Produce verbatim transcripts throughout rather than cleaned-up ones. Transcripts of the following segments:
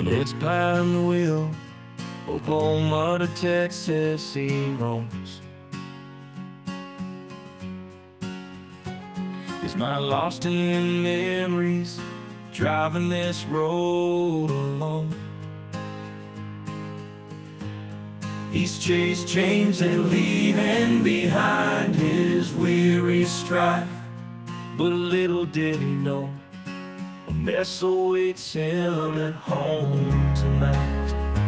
It's behind the wheel, Oklahoma to Texas he roams. Is my lost in memories, driving this road alone. He's chased chains and leaving behind his weary strife, but little did he know a mess awaits him at home tonight.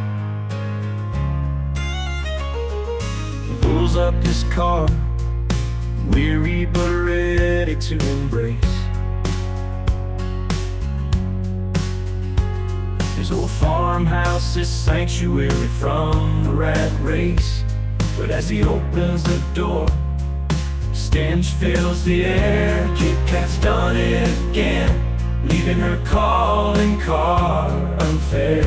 He pulls up his car, weary but ready to embrace his old farmhouse, his sanctuary from the rat race. But as he opens the door, stench fills the air. Kit Kat's done it again, leaving her calling car unfair.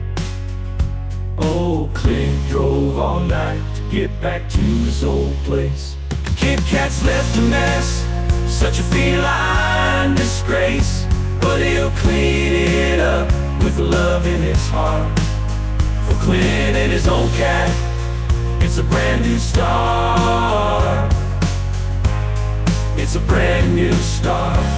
Oh, Clint drove all night to get back to his old place. Kit Kat's left a mess, such a feline disgrace, but he'll clean it up with love in his heart. For Clint and his old cat, it's a brand new start. It's a brand new start.